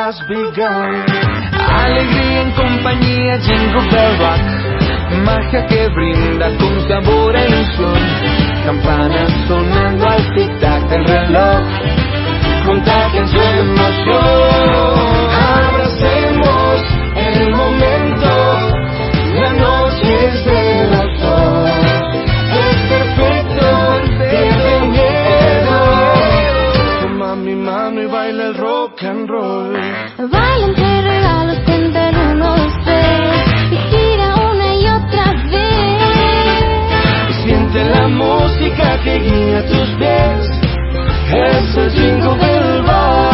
has begun. Alegría en compañía, Jingle Bell Rock. Magia que brinda con sabor a ilusión. Campanas sonando al tic-tac del reloj. Contagian su emoción. Abracemos el momento. La noche es de los dos. Es perfecto, pierde miedo. Toma mi mano y baila el rock and roll. Baila entre regalos, cantar 1, 2, 3 y gira una y otra vez. Y siente la música que guía tus pies. Es el Jingle Bell Rock.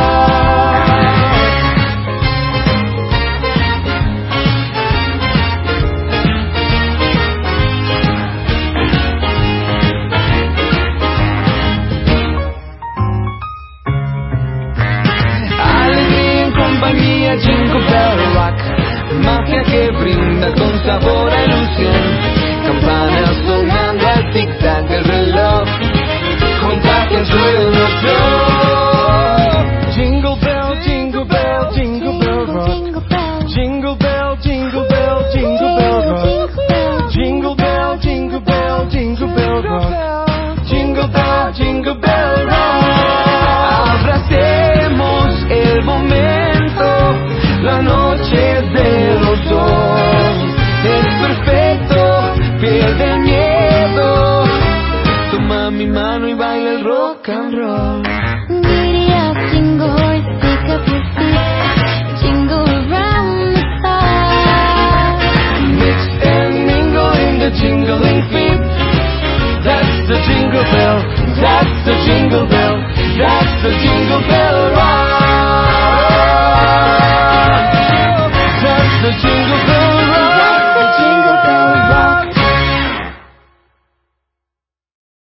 Alegría en compañía, Jingle Bell Rock. Magia que brinda con sabor a ilusión. Campanas sonando al tic-tac del reloj. Contagian su emoción. Jingle bell, jingle bell, jingle bell rock. Jingle bell, jingle bell, jingle bell rock. Jingle bell, jingle bell, jingle bell rock. Jingle bell, jingle bell rock. Abracemos el momento. La noche es de los dos. Es perfecto, pierde el miedo. Toma mi mano y baila el rock and roll. Giddy up, jingle horse, pick up your feet, jingle around the clock. Mix and mingle in the jingling feet. That's the jingle bell, that's the jingle bell, that's the Jingle Bell Rock.